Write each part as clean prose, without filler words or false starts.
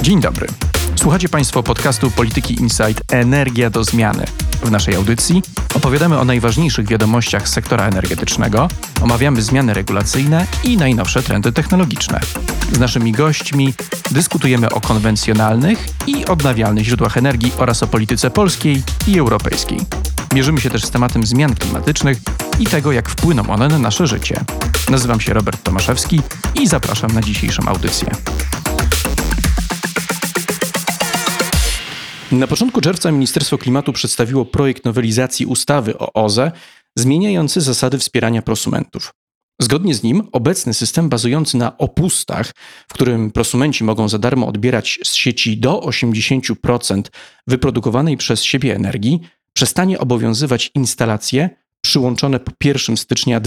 Dzień dobry. Słuchacie Państwo podcastu Polityki Insight Energia do zmiany. W naszej audycji opowiadamy o najważniejszych wiadomościach z sektora energetycznego, omawiamy zmiany regulacyjne i najnowsze trendy technologiczne. Z naszymi gośćmi dyskutujemy o konwencjonalnych i odnawialnych źródłach energii oraz o polityce polskiej i europejskiej. Mierzymy się też z tematem zmian klimatycznych i tego, jak wpłyną one na nasze życie. Nazywam się Robert Tomaszewski i zapraszam na dzisiejszą audycję. Na początku czerwca Ministerstwo Klimatu przedstawiło projekt nowelizacji ustawy o OZE zmieniający zasady wspierania prosumentów. Zgodnie z nim obecny system bazujący na opustach, w którym prosumenci mogą za darmo odbierać z sieci do 80% wyprodukowanej przez siebie energii, przestanie obowiązywać instalacje przyłączone po 1 stycznia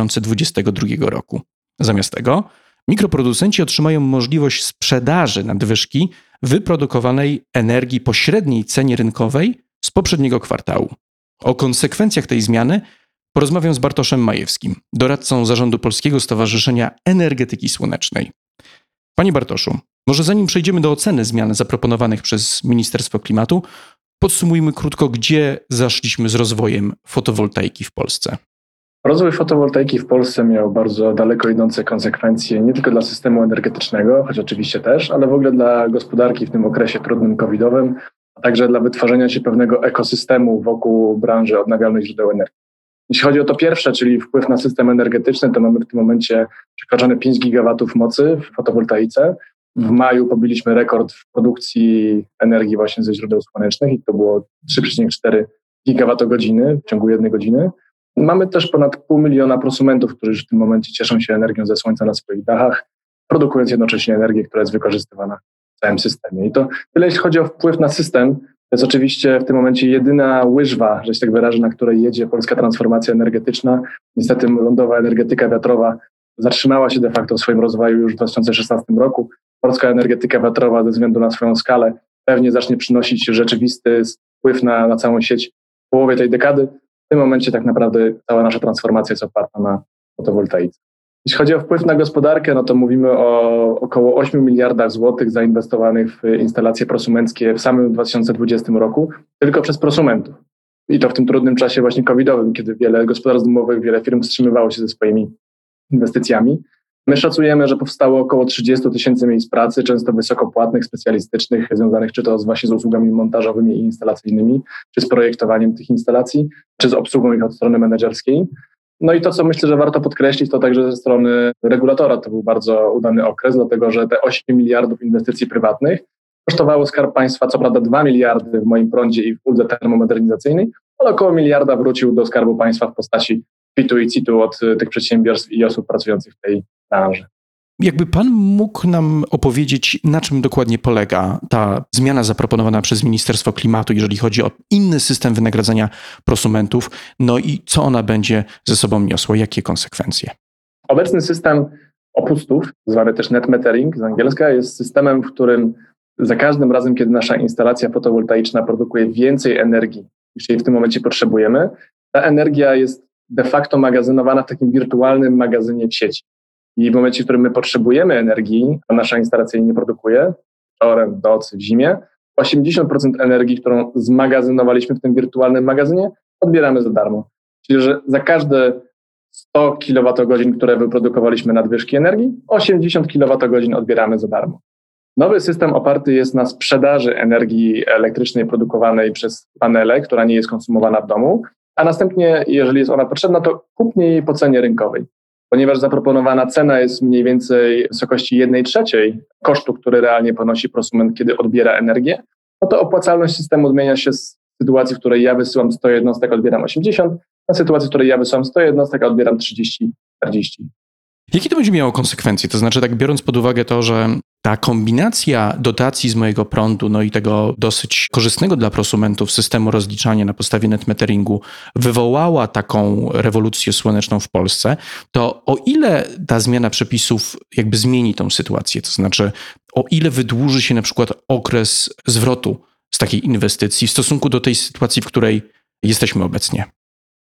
2022 roku. Zamiast tego mikroproducenci otrzymają możliwość sprzedaży nadwyżki wyprodukowanej energii po średniej cenie rynkowej z poprzedniego kwartału. O konsekwencjach tej zmiany porozmawiam z Bartoszem Majewskim, doradcą zarządu Polskiego Stowarzyszenia Energetyki Słonecznej. Panie Bartoszu, może zanim przejdziemy do oceny zmian zaproponowanych przez Ministerstwo Klimatu, podsumujmy krótko, gdzie zaszliśmy z rozwojem fotowoltaiki w Polsce. Rozwój fotowoltaiki w Polsce miał bardzo daleko idące konsekwencje nie tylko dla systemu energetycznego, choć oczywiście też, ale w ogóle dla gospodarki w tym okresie trudnym covidowym, a także dla wytwarzania się pewnego ekosystemu wokół branży odnawialnych źródeł energii. Jeśli chodzi o to pierwsze, czyli wpływ na system energetyczny, to mamy w tym momencie przekroczone 5 gigawatów mocy w fotowoltaice. W maju pobiliśmy rekord w produkcji energii właśnie ze źródeł słonecznych i to było 3,4 gigawatogodziny w ciągu jednej godziny. Mamy też ponad 500 000 prosumentów, którzy w tym momencie cieszą się energią ze słońca na swoich dachach, produkując jednocześnie energię, która jest wykorzystywana w całym systemie. I to tyle, jeśli chodzi o wpływ na system. To jest oczywiście w tym momencie jedyna łyżwa, że się tak wyrażę, na której jedzie polska transformacja energetyczna. Niestety lądowa energetyka wiatrowa zatrzymała się de facto w swoim rozwoju już w 2016 roku. Polska energetyka wiatrowa ze względu na swoją skalę pewnie zacznie przynosić rzeczywisty wpływ na całą sieć w połowie tej dekady. W tym momencie tak naprawdę cała nasza transformacja jest oparta na fotowoltaice. Jeśli chodzi o wpływ na gospodarkę, no to mówimy o około 8 miliardach złotych zainwestowanych w instalacje prosumenckie w samym 2020 roku, tylko przez prosumentów. I to w tym trudnym czasie właśnie covidowym, kiedy wiele gospodarstw domowych, wiele firm wstrzymywało się ze swoimi inwestycjami. My szacujemy, że powstało około 30 000 miejsc pracy, często wysokopłatnych, specjalistycznych, związanych czy to właśnie z usługami montażowymi i instalacyjnymi, czy z projektowaniem tych instalacji, czy z obsługą ich od strony menedżerskiej. No i to, co myślę, że warto podkreślić, to także ze strony regulatora to był bardzo udany okres, dlatego że te 8 miliardów inwestycji prywatnych kosztowało Skarb Państwa, co prawda 2 miliardy w moim prądzie i w uldze termomodernizacyjnej, ale około miliarda wrócił do Skarbu Państwa w postaci PIT-u i CIT-u od tych przedsiębiorstw i osób pracujących w tej branży. Jakby pan mógł nam opowiedzieć, na czym dokładnie polega ta zmiana zaproponowana przez Ministerstwo Klimatu, jeżeli chodzi o inny system wynagradzania prosumentów, no i co ona będzie ze sobą niosła, jakie konsekwencje? Obecny system opustów, zwany też net metering z angielska, jest systemem, w którym za każdym razem, kiedy nasza instalacja fotowoltaiczna produkuje więcej energii, niż jej w tym momencie potrzebujemy, ta energia jest de facto magazynowana w takim wirtualnym magazynie w sieci. I w momencie, w którym my potrzebujemy energii, a nasza instalacja jej nie produkuje, wieczorem, w nocy, w zimie, 80% energii, którą zmagazynowaliśmy w tym wirtualnym magazynie, odbieramy za darmo. Czyli, że za każde 100 kWh, które wyprodukowaliśmy nadwyżki energii, 80 kWh odbieramy za darmo. Nowy system oparty jest na sprzedaży energii elektrycznej produkowanej przez panele, która nie jest konsumowana w domu, a następnie, jeżeli jest ona potrzebna, to kupnie jej po cenie rynkowej. Ponieważ zaproponowana cena jest mniej więcej w wysokości 1/3 kosztu, który realnie ponosi prosument, kiedy odbiera energię, no to opłacalność systemu zmienia się z sytuacji, w której ja wysyłam 100 jednostek, odbieram 80, na sytuacji, w której ja wysyłam 100 jednostek, a odbieram 30, 40. Jakie to będzie miało konsekwencje? To znaczy, tak biorąc pod uwagę to, że ta kombinacja dotacji z mojego prądu, no i tego dosyć korzystnego dla prosumentów systemu rozliczania na podstawie net meteringu wywołała taką rewolucję słoneczną w Polsce, to o ile ta zmiana przepisów jakby zmieni tą sytuację? To znaczy, o ile wydłuży się na przykład okres zwrotu z takiej inwestycji w stosunku do tej sytuacji, w której jesteśmy obecnie?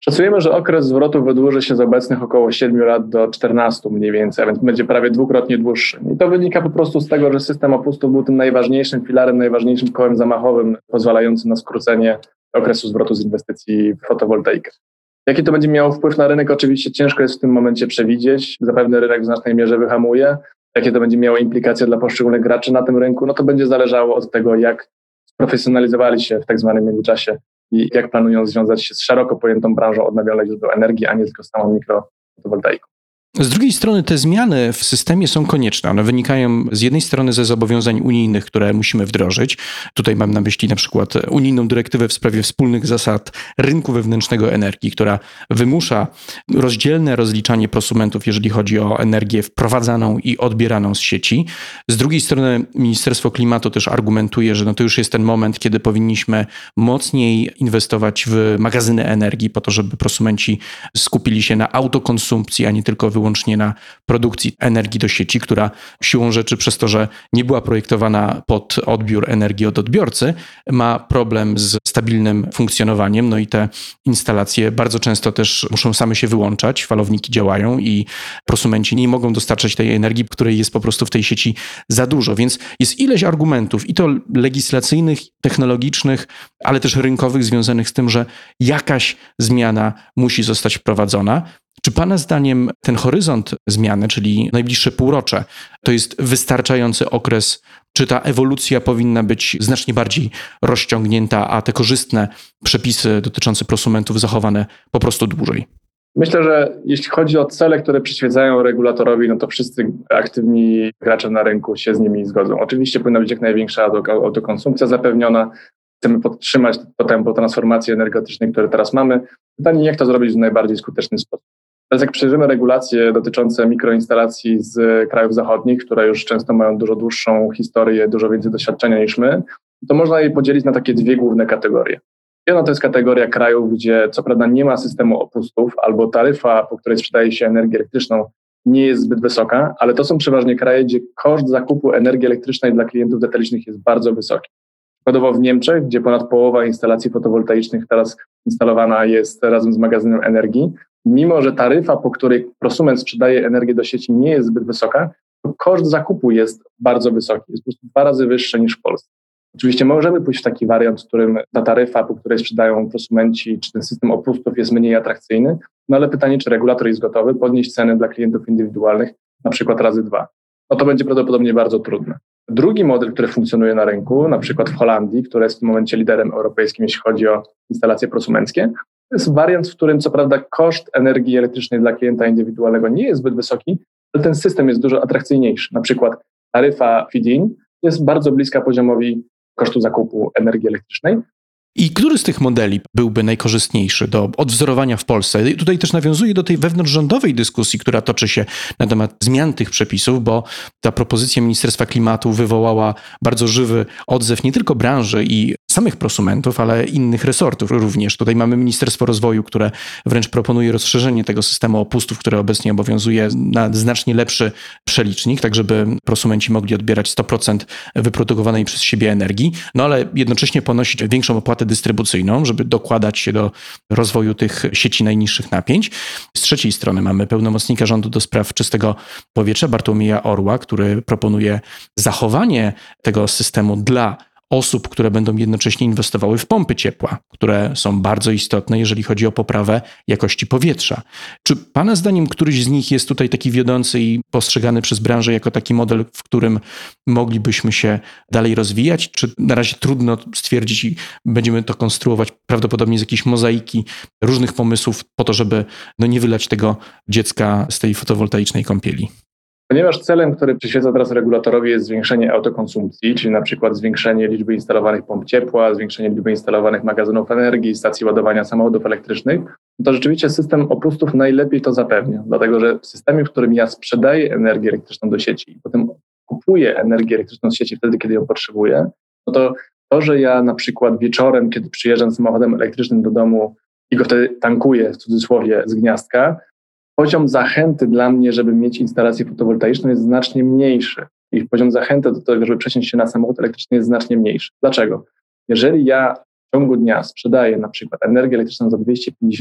Szacujemy, że okres zwrotu wydłuży się z obecnych około 7 lat do 14 mniej więcej, a więc będzie prawie dwukrotnie dłuższy. I to wynika po prostu z tego, że system opustów był tym najważniejszym filarem, najważniejszym kołem zamachowym pozwalającym na skrócenie okresu zwrotu z inwestycji w fotowoltaikę. Jaki to będzie miało wpływ na rynek? Oczywiście ciężko jest w tym momencie przewidzieć. Zapewne rynek w znacznej mierze wyhamuje. Jakie to będzie miało implikacje dla poszczególnych graczy na tym rynku? No to będzie zależało od tego, jak sprofesjonalizowali się w tak zwanym międzyczasie i jak planują związać się z szeroko pojętą branżą odnawialnych źródeł energii, a nie tylko z samą mikrofotowoltaiką. Z drugiej strony te zmiany w systemie są konieczne. One wynikają z jednej strony ze zobowiązań unijnych, które musimy wdrożyć. Tutaj mam na myśli na przykład unijną dyrektywę w sprawie wspólnych zasad rynku wewnętrznego energii, która wymusza rozdzielne rozliczanie prosumentów, jeżeli chodzi o energię wprowadzaną i odbieraną z sieci. Z drugiej strony Ministerstwo Klimatu też argumentuje, że to już jest ten moment, kiedy powinniśmy mocniej inwestować w magazyny energii po to, żeby prosumenci skupili się na autokonsumpcji, a nie tylko wyłącznie na produkcji energii do sieci, która siłą rzeczy przez to, że nie była projektowana pod odbiór energii od odbiorcy, ma problem z stabilnym funkcjonowaniem. No i te instalacje bardzo często też muszą same się wyłączać, falowniki działają i prosumenci nie mogą dostarczać tej energii, której jest po prostu w tej sieci za dużo. Więc jest ileś argumentów, i to legislacyjnych, technologicznych, ale też rynkowych, związanych z tym, że jakaś zmiana musi zostać wprowadzona. Czy Pana zdaniem ten horyzont zmiany, czyli najbliższe półrocze, to jest wystarczający okres? Czy ta ewolucja powinna być znacznie bardziej rozciągnięta, a te korzystne przepisy dotyczące prosumentów zachowane po prostu dłużej? Myślę, że jeśli chodzi o cele, które przyświecają regulatorowi, no to wszyscy aktywni gracze na rynku się z nimi zgodzą. Oczywiście powinna być jak największa autokonsumpcja zapewniona. Chcemy podtrzymać to tempo transformacji energetycznej, które teraz mamy. Pytanie, jak to zrobić w najbardziej skuteczny sposób. Teraz jak przejrzymy regulacje dotyczące mikroinstalacji z krajów zachodnich, które już często mają dużo dłuższą historię, dużo więcej doświadczenia niż my, to można je podzielić na takie dwie główne kategorie. Jedna to jest kategoria krajów, gdzie co prawda nie ma systemu opustów albo taryfa, po której sprzedaje się energię elektryczną, nie jest zbyt wysoka, ale to są przeważnie kraje, gdzie koszt zakupu energii elektrycznej dla klientów detalicznych jest bardzo wysoki. Przykładowo w Niemczech, gdzie ponad połowa instalacji fotowoltaicznych teraz instalowana jest razem z magazynem energii, mimo że taryfa, po której prosument sprzedaje energię do sieci, nie jest zbyt wysoka, to koszt zakupu jest bardzo wysoki, jest po prostu 2 razy wyższy niż w Polsce. Oczywiście możemy pójść w taki wariant, w którym ta taryfa, po której sprzedają prosumenci, czy ten system opustów jest mniej atrakcyjny, no ale pytanie, czy regulator jest gotowy podnieść ceny dla klientów indywidualnych, na przykład razy 2. No to będzie prawdopodobnie bardzo trudne. Drugi model, który funkcjonuje na rynku, na przykład w Holandii, która jest w tym momencie liderem europejskim, jeśli chodzi o instalacje prosumenckie, to jest wariant, w którym co prawda koszt energii elektrycznej dla klienta indywidualnego nie jest zbyt wysoki, ale ten system jest dużo atrakcyjniejszy. Na przykład taryfa feed-in jest bardzo bliska poziomowi kosztu zakupu energii elektrycznej. I który z tych modeli byłby najkorzystniejszy do odwzorowania w Polsce? I tutaj też nawiązuję do tej wewnątrzrządowej dyskusji, która toczy się na temat zmian tych przepisów, bo ta propozycja Ministerstwa Klimatu wywołała bardzo żywy odzew nie tylko branży i samych prosumentów, ale innych resortów również. Tutaj mamy Ministerstwo Rozwoju, które wręcz proponuje rozszerzenie tego systemu opustów, które obecnie obowiązuje, na znacznie lepszy przelicznik, tak żeby prosumenci mogli odbierać 100% wyprodukowanej przez siebie energii, no ale jednocześnie ponosić większą opłatę dystrybucyjną, żeby dokładać się do rozwoju tych sieci najniższych napięć. Z trzeciej strony mamy pełnomocnika rządu do spraw czystego powietrza, Bartłomieja Orła, który proponuje zachowanie tego systemu dla osób, które będą jednocześnie inwestowały w pompy ciepła, które są bardzo istotne, jeżeli chodzi o poprawę jakości powietrza. Czy Pana zdaniem któryś z nich jest tutaj taki wiodący i postrzegany przez branżę jako taki model, w którym moglibyśmy się dalej rozwijać? Czy na razie trudno stwierdzić i będziemy to konstruować prawdopodobnie z jakiejś mozaiki różnych pomysłów po to, żeby nie wylać tego dziecka z tej fotowoltaicznej kąpieli? Ponieważ celem, który przyświeca teraz regulatorowi, jest zwiększenie autokonsumpcji, czyli na przykład zwiększenie liczby instalowanych pomp ciepła, zwiększenie liczby instalowanych magazynów energii, stacji ładowania samochodów elektrycznych, to rzeczywiście system opustów najlepiej to zapewnia, dlatego że w systemie, w którym ja sprzedaję energię elektryczną do sieci i potem kupuję energię elektryczną z sieci wtedy, kiedy ją potrzebuję, no to, że ja na przykład wieczorem, kiedy przyjeżdżam samochodem elektrycznym do domu i go wtedy tankuję, w cudzysłowie, z gniazdka, poziom zachęty dla mnie, żeby mieć instalację fotowoltaiczną, jest znacznie mniejszy. I poziom zachęty do tego, żeby przesiąść się na samochód elektryczny, jest znacznie mniejszy. Dlaczego? Jeżeli ja w ciągu dnia sprzedaję na przykład energię elektryczną za 250 zł,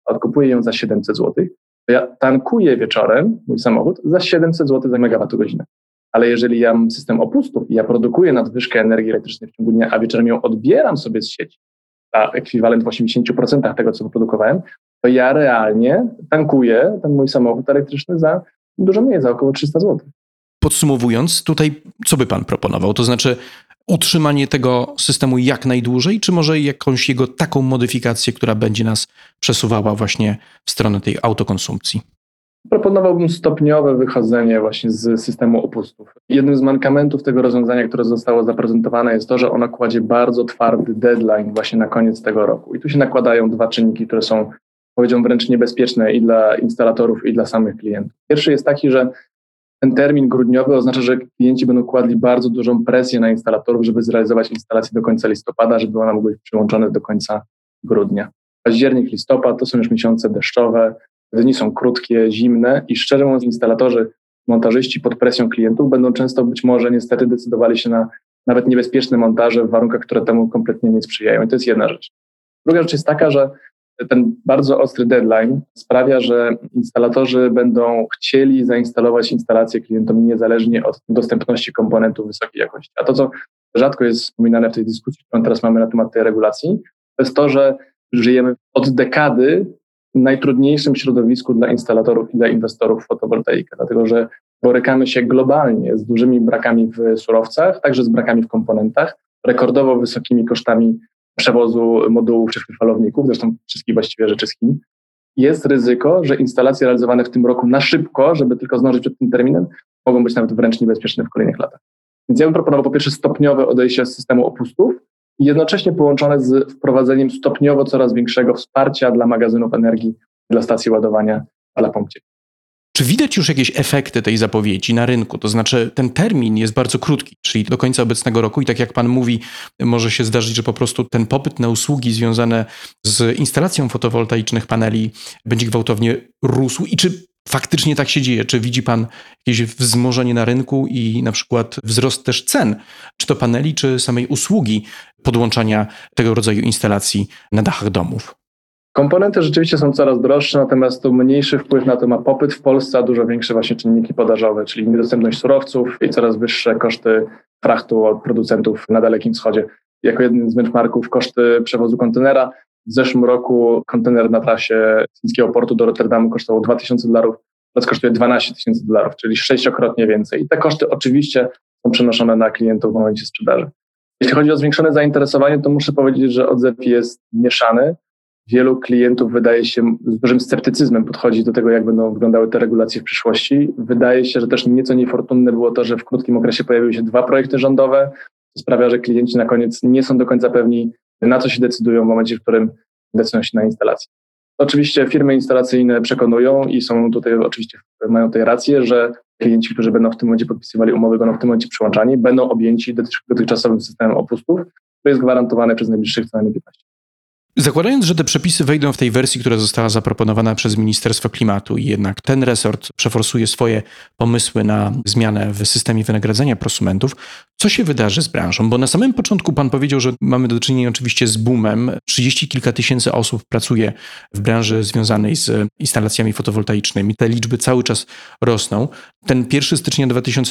a odkupuję ją za 700 zł, to ja tankuję wieczorem mój samochód za 700 zł za megawattogodzinę. Ale jeżeli ja mam system opustów i ja produkuję nadwyżkę energii elektrycznej w ciągu dnia, a wieczorem ją odbieram sobie z sieci, a ekwiwalent w 80% tego, co wyprodukowałem, to ja realnie tankuję ten mój samochód elektryczny za dużo mniej, za około 300 zł. Podsumowując, tutaj co by pan proponował? To znaczy utrzymanie tego systemu jak najdłużej, czy może jakąś jego taką modyfikację, która będzie nas przesuwała właśnie w stronę tej autokonsumpcji? Proponowałbym stopniowe wychodzenie właśnie z systemu opustów. Jednym z mankamentów tego rozwiązania, które zostało zaprezentowane, jest to, że ono kładzie bardzo twardy deadline właśnie na koniec tego roku. I tu się nakładają dwa czynniki, które są, powiedziałbym, wręcz niebezpieczne i dla instalatorów, i dla samych klientów. Pierwszy jest taki, że ten termin grudniowy oznacza, że klienci będą kładli bardzo dużą presję na instalatorów, żeby zrealizować instalację do końca listopada, żeby one mogły być przyłączone do końca grudnia. Październik, listopad to są już miesiące deszczowe, dni są krótkie, zimne i szczerze mówiąc montażyści pod presją klientów będą często być może niestety decydowali się na nawet niebezpieczne montaże w warunkach, które temu kompletnie nie sprzyjają. I to jest jedna rzecz. Druga rzecz jest taka, że ten bardzo ostry deadline sprawia, że instalatorzy będą chcieli zainstalować instalację klientom niezależnie od dostępności komponentów wysokiej jakości. A to, co rzadko jest wspominane w tej dyskusji, którą teraz mamy na temat tej regulacji, to jest to, że żyjemy od dekady w najtrudniejszym środowisku dla instalatorów i dla inwestorów fotowoltaiki, dlatego że borykamy się globalnie z dużymi brakami w surowcach, także z brakami w komponentach, rekordowo wysokimi kosztami przewozu modułów czy falowników, zresztą wszystkich właściwie rzeczy z Chin. Jest ryzyko, że instalacje realizowane w tym roku na szybko, żeby tylko zdążyć przed tym terminem, mogą być nawet wręcz niebezpieczne w kolejnych latach. Więc ja bym proponował po pierwsze stopniowe odejście z systemu opustów i jednocześnie połączone z wprowadzeniem stopniowo coraz większego wsparcia dla magazynów energii, dla stacji ładowania, dla pomp ciepła. Czy widać już jakieś efekty tej zapowiedzi na rynku? To znaczy ten termin jest bardzo krótki, czyli do końca obecnego roku i tak jak pan mówi, może się zdarzyć, że po prostu ten popyt na usługi związane z instalacją fotowoltaicznych paneli będzie gwałtownie rósł. I czy faktycznie tak się dzieje? Czy widzi pan jakieś wzmożenie na rynku i na przykład wzrost też cen, czy to paneli, czy samej usługi podłączania tego rodzaju instalacji na dachach domów? Komponenty rzeczywiście są coraz droższe, natomiast to mniejszy wpływ na to ma popyt w Polsce, a dużo większe właśnie czynniki podażowe, czyli niedostępność surowców i coraz wyższe koszty frachtu od producentów na Dalekim Wschodzie. Jako jeden z benchmarków koszty przewozu kontenera. W zeszłym roku kontener na trasie z chińskiego portu do Rotterdamu kosztował $2,000, teraz kosztuje $12,000, czyli 6-krotnie więcej. I te koszty oczywiście są przenoszone na klientów w momencie sprzedaży. Jeśli chodzi o zwiększone zainteresowanie, to muszę powiedzieć, że odzew jest mieszany. Wielu klientów wydaje się z dużym sceptycyzmem podchodzi do tego, jak będą wyglądały te regulacje w przyszłości. Wydaje się, że też nieco niefortunne było to, że w krótkim okresie pojawiły się 2 projekty rządowe. To sprawia, że klienci na koniec nie są do końca pewni, na co się decydują w momencie, w którym decydują się na instalację. Oczywiście firmy instalacyjne przekonują i są tutaj oczywiście mają tej rację, że klienci, którzy będą w tym momencie podpisywali umowy, będą w tym momencie przyłączani, będą objęci dotychczasowym systemem opustów, który jest gwarantowany przez najbliższych co najmniej 15. Zakładając, że te przepisy wejdą w tej wersji, która została zaproponowana przez Ministerstwo Klimatu i jednak ten resort przeforsuje swoje pomysły na zmianę w systemie wynagradzania prosumentów, co się wydarzy z branżą? Bo na samym początku pan powiedział, że mamy do czynienia oczywiście z boomem. 30 kilka tysięcy osób pracuje w branży związanej z instalacjami fotowoltaicznymi. Te liczby cały czas rosną. Ten 1 stycznia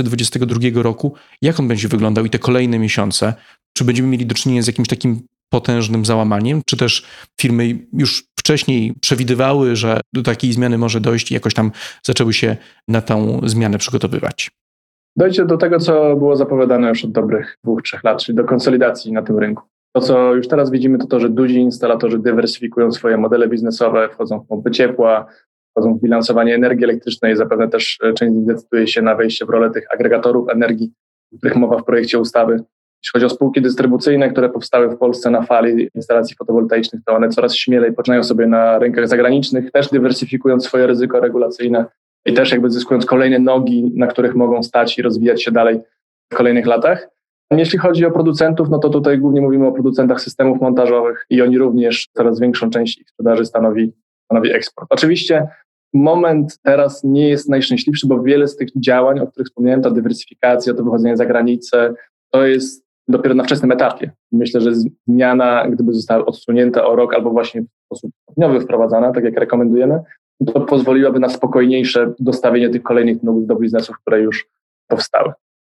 2022 roku, jak on będzie wyglądał i te kolejne miesiące? Czy będziemy mieli do czynienia z jakimś takim potężnym załamaniem, czy też firmy już wcześniej przewidywały, że do takiej zmiany może dojść i jakoś tam zaczęły się na tą zmianę przygotowywać? Dojdzie do tego, co było zapowiadane już od dobrych 2-3 lat, czyli do konsolidacji na tym rynku. To, co już teraz widzimy, to że duzi instalatorzy dywersyfikują swoje modele biznesowe, wchodzą w pompy ciepła, wchodzą w bilansowanie energii elektrycznej, zapewne też część z nich decyduje się na wejście w rolę tych agregatorów energii, o których mowa w projekcie ustawy. Jeśli chodzi o spółki dystrybucyjne, które powstały w Polsce na fali instalacji fotowoltaicznych, to one coraz śmielej poczynają sobie na rynkach zagranicznych, też dywersyfikując swoje ryzyko regulacyjne i też jakby zyskując kolejne nogi, na których mogą stać i rozwijać się dalej w kolejnych latach. Jeśli chodzi o producentów, no to tutaj głównie mówimy o producentach systemów montażowych i oni również coraz większą część ich sprzedaży stanowi eksport. Oczywiście moment teraz nie jest najszczęśliwszy, bo wiele z tych działań, o których wspomniałem, ta dywersyfikacja, to wychodzenie za granicę, to jest dopiero na wczesnym etapie. Myślę, że zmiana, gdyby została odsunięta o rok albo właśnie w sposób stopniowy wprowadzana, tak jak rekomendujemy, to pozwoliłaby na spokojniejsze dostawienie tych kolejnych do biznesów, które już powstały.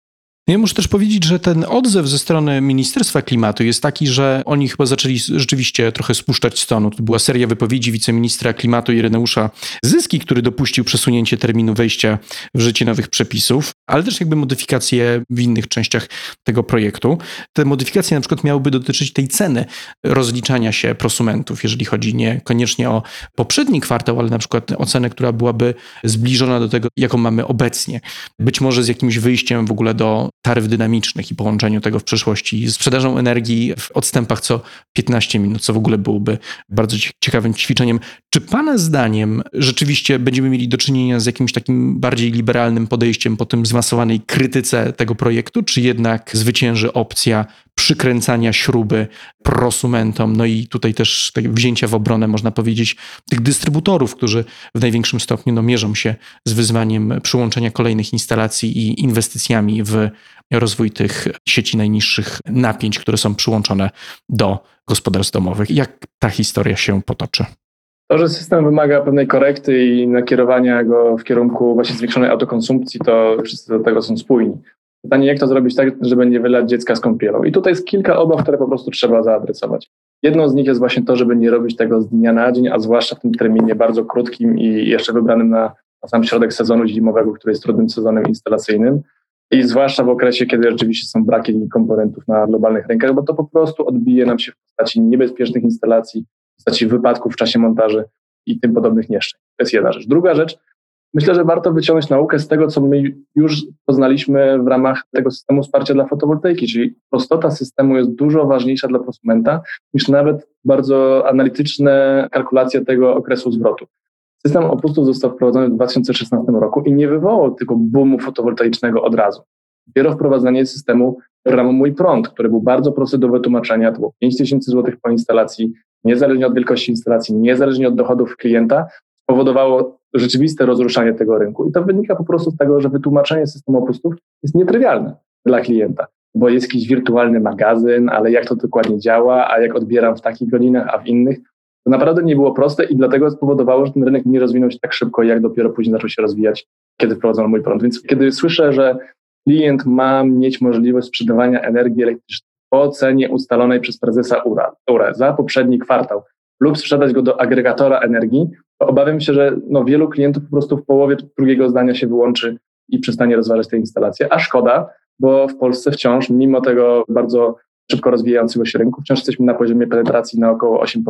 Ja muszę też powiedzieć, że ten odzew ze strony Ministerstwa Klimatu jest taki, że oni chyba zaczęli rzeczywiście trochę spuszczać z tonu. To była seria wypowiedzi wiceministra klimatu Ireneusza Zyski, który dopuścił przesunięcie terminu wejścia w życie nowych przepisów, ale też jakby modyfikacje w innych częściach tego projektu. Te modyfikacje na przykład miałyby dotyczyć tej ceny rozliczania się prosumentów, jeżeli chodzi niekoniecznie o poprzedni kwartał, ale na przykład o cenę, która byłaby zbliżona do tego, jaką mamy obecnie. Być może z jakimś wyjściem w ogóle do taryf dynamicznych i połączeniu tego w przyszłości z sprzedażą energii w odstępach co 15 minut, co w ogóle byłoby bardzo ciekawym ćwiczeniem. Czy Pana zdaniem rzeczywiście będziemy mieli do czynienia z jakimś takim bardziej liberalnym podejściem po tym zmasowanej krytyce tego projektu, czy jednak zwycięży opcja przykręcania śruby prosumentom, no i tutaj też wzięcia w obronę, można powiedzieć, tych dystrybutorów, którzy w największym stopniu mierzą się z wyzwaniem przyłączenia kolejnych instalacji i inwestycjami w rozwój tych sieci najniższych napięć, które są przyłączone do gospodarstw domowych. Jak ta historia się potoczy? To, że system wymaga pewnej korekty i nakierowania go w kierunku właśnie zwiększonej autokonsumpcji, to wszyscy do tego są spójni. Pytanie, jak to zrobić tak, żeby nie wylać dziecka z kąpielą. I tutaj jest kilka obaw, które po prostu trzeba zaadresować. Jedną z nich jest właśnie to, żeby nie robić tego z dnia na dzień, a zwłaszcza w tym terminie bardzo krótkim i jeszcze wybranym na sam środek sezonu zimowego, który jest trudnym sezonem instalacyjnym. I zwłaszcza w okresie, kiedy rzeczywiście są braki komponentów na globalnych rynkach, bo to po prostu odbije nam się w postaci niebezpiecznych instalacji, w postaci wypadków w czasie montaży i tym podobnych nieszczęść. To jest jedna rzecz. Druga rzecz, myślę, że warto wyciągnąć naukę z tego, co my już poznaliśmy w ramach tego systemu wsparcia dla fotowoltaiki, czyli prostota systemu jest dużo ważniejsza dla prosumenta niż nawet bardzo analityczne kalkulacje tego okresu zwrotu. System opustów został wprowadzony w 2016 roku i nie wywołał tylko boomu fotowoltaicznego od razu. Dopiero wprowadzenie systemu programu Mój Prąd, który był bardzo prosty do wytłumaczenia, to było 5 000 złotych po instalacji, niezależnie od wielkości instalacji, niezależnie od dochodów klienta, spowodowało rzeczywiste rozruszanie tego rynku. I to wynika po prostu z tego, że wytłumaczenie systemu opustów jest nietrywialne dla klienta, bo jest jakiś wirtualny magazyn, ale jak to dokładnie działa, a jak odbieram w takich godzinach, a w innych, to naprawdę nie było proste i dlatego spowodowało, że ten rynek nie rozwinął się tak szybko, jak dopiero później zaczął się rozwijać, kiedy wprowadzono Mój Prąd. Więc kiedy słyszę, że klient ma mieć możliwość sprzedawania energii elektrycznej po cenie ustalonej przez prezesa URE za poprzedni kwartał lub sprzedać go do agregatora energii, to obawiam się, że wielu klientów po prostu w połowie drugiego zdania się wyłączy i przestanie rozważać te instalacje. A szkoda, bo w Polsce wciąż, mimo tego bardzo szybko rozwijającego się rynku, wciąż jesteśmy na poziomie penetracji na około 8%.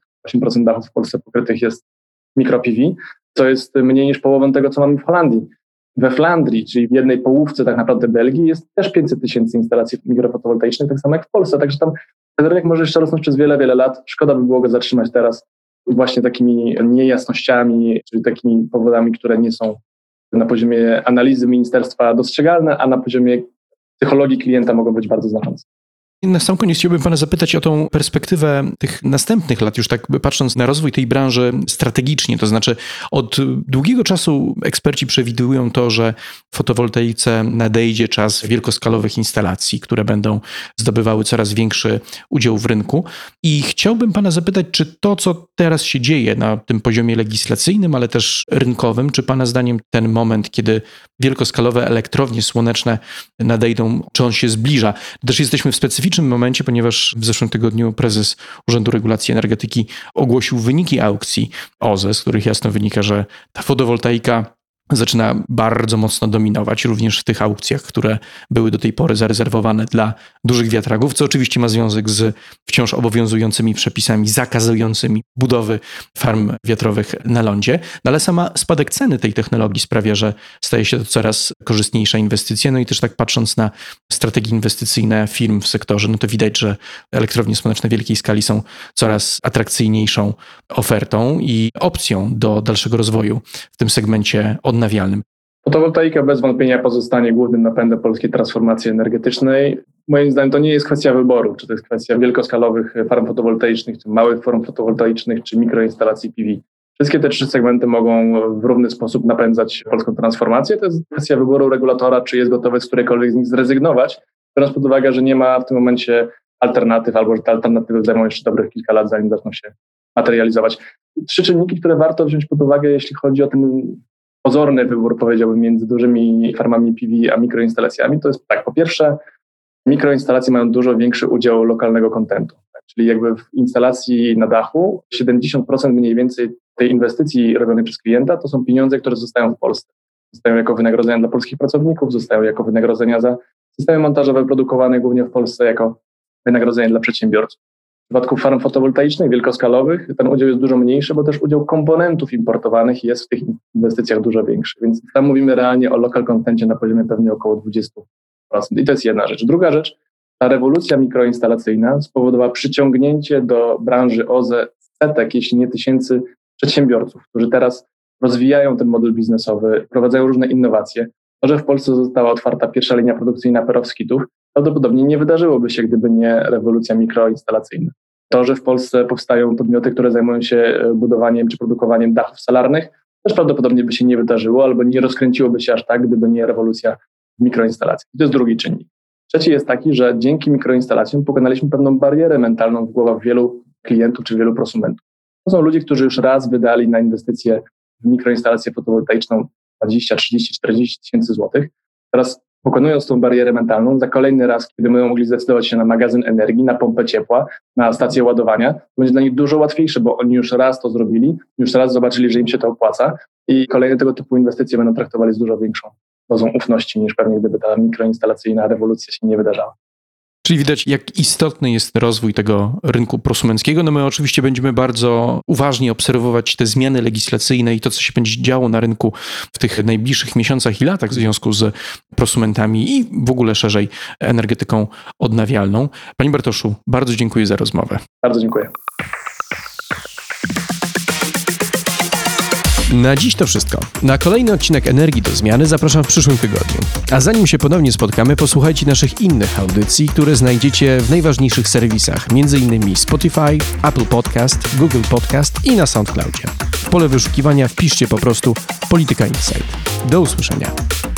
8% dachów w Polsce pokrytych jest mikro-PV, co jest mniej niż połową tego, co mamy w Holandii. We Flandrii, czyli w jednej połówce tak naprawdę Belgii, jest też 500 000 instalacji mikrofotowoltaicznych, tak samo jak w Polsce. Także tam ten rynek może jeszcze rosnąć przez wiele, wiele lat. Szkoda by było go zatrzymać teraz właśnie takimi niejasnościami, czyli takimi powodami, które nie są na poziomie analizy ministerstwa dostrzegalne, a na poziomie psychologii klienta mogą być bardzo znaczące. Na sam koniec chciałbym Pana zapytać o tą perspektywę tych następnych lat, już tak patrząc na rozwój tej branży strategicznie, to znaczy od długiego czasu eksperci przewidują to, że w fotowoltaice nadejdzie czas wielkoskalowych instalacji, które będą zdobywały coraz większy udział w rynku i chciałbym Pana zapytać, czy to, co teraz się dzieje na tym poziomie legislacyjnym, ale też rynkowym, czy Pana zdaniem ten moment, kiedy wielkoskalowe elektrownie słoneczne nadejdą, czy on się zbliża? Też jesteśmy w specyficznym momencie, ponieważ w zeszłym tygodniu prezes Urzędu Regulacji Energetyki ogłosił wyniki aukcji OZE, z których jasno wynika, że ta fotowoltaika zaczyna bardzo mocno dominować również w tych aukcjach, które były do tej pory zarezerwowane dla dużych wiatraków, co oczywiście ma związek z wciąż obowiązującymi przepisami zakazującymi budowy farm wiatrowych na lądzie, ale sama spadek ceny tej technologii sprawia, że staje się to coraz korzystniejsza inwestycja. No i też tak patrząc na strategie inwestycyjne firm w sektorze, no to widać, że elektrownie słoneczne wielkiej skali są coraz atrakcyjniejszą ofertą i opcją do dalszego rozwoju w tym segmencie odnawialnym. Fotowoltaika bez wątpienia pozostanie głównym napędem polskiej transformacji energetycznej. Moim zdaniem to nie jest kwestia wyboru, czy to jest kwestia wielkoskalowych farm fotowoltaicznych, czy małych farm fotowoltaicznych, czy mikroinstalacji PV. Wszystkie te trzy segmenty mogą w równy sposób napędzać polską transformację. To jest kwestia wyboru regulatora, czy jest gotowy z którejkolwiek z nich zrezygnować biorąc pod uwagę, że nie ma w tym momencie alternatyw, albo że te alternatywy zajmą jeszcze dobrych kilka lat, zanim zaczną się materializować. 3 czynniki, które warto wziąć pod uwagę, jeśli chodzi o ten pozorny wybór, powiedziałbym, między dużymi farmami PV a mikroinstalacjami, to jest tak, po pierwsze, mikroinstalacje mają dużo większy udział lokalnego kontentu, tak? Czyli jakby w instalacji na dachu 70% mniej więcej tej inwestycji robionej przez klienta to są pieniądze, które zostają w Polsce. Zostają jako wynagrodzenia dla polskich pracowników, zostają jako wynagrodzenia za systemy montażowe produkowane głównie w Polsce, jako wynagrodzenie dla przedsiębiorców. W przypadku farm fotowoltaicznych, wielkoskalowych, ten udział jest dużo mniejszy, bo też udział komponentów importowanych jest w tych inwestycjach dużo większy. Więc tam mówimy realnie o local contencie na poziomie pewnie około 20%. I to jest jedna rzecz. Druga rzecz, ta rewolucja mikroinstalacyjna spowodowała przyciągnięcie do branży OZE setek, jeśli nie tysięcy przedsiębiorców, którzy teraz rozwijają ten model biznesowy, wprowadzają różne innowacje. To, że w Polsce została otwarta pierwsza linia produkcyjna perovskitów, prawdopodobnie nie wydarzyłoby się, gdyby nie rewolucja mikroinstalacyjna. To, że w Polsce powstają podmioty, które zajmują się budowaniem czy produkowaniem dachów solarnych, też prawdopodobnie by się nie wydarzyło albo nie rozkręciłoby się aż tak, gdyby nie rewolucja mikroinstalacji. To jest drugi czynnik. Trzeci jest taki, że dzięki mikroinstalacjom pokonaliśmy pewną barierę mentalną w głowach wielu klientów czy wielu prosumentów. To są ludzie, którzy już raz wydali na inwestycję w mikroinstalację fotowoltaiczną 20, 30, 40 tysięcy złotych. Teraz pokonując tą barierę mentalną, za kolejny raz, kiedy będą mogli zdecydować się na magazyn energii, na pompę ciepła, na stację ładowania, to będzie dla nich dużo łatwiejsze, bo oni już raz to zrobili, już raz zobaczyli, że im się to opłaca i kolejne tego typu inwestycje będą traktowali z dużo większą dozą ufności niż pewnie gdyby ta mikroinstalacyjna rewolucja się nie wydarzała. Czyli widać, jak istotny jest rozwój tego rynku prosumenckiego. No my oczywiście będziemy bardzo uważnie obserwować te zmiany legislacyjne i to, co się będzie działo na rynku w tych najbliższych miesiącach i latach w związku z prosumentami i w ogóle szerzej energetyką odnawialną. Panie Bartoszu, bardzo dziękuję za rozmowę. Bardzo dziękuję. Na dziś to wszystko. Na kolejny odcinek Energii do Zmiany zapraszam w przyszłym tygodniu. A zanim się ponownie spotkamy, posłuchajcie naszych innych audycji, które znajdziecie w najważniejszych serwisach, m.in. Spotify, Apple Podcast, Google Podcast i na SoundCloudzie. W pole wyszukiwania wpiszcie po prostu Polityka Insight. Do usłyszenia.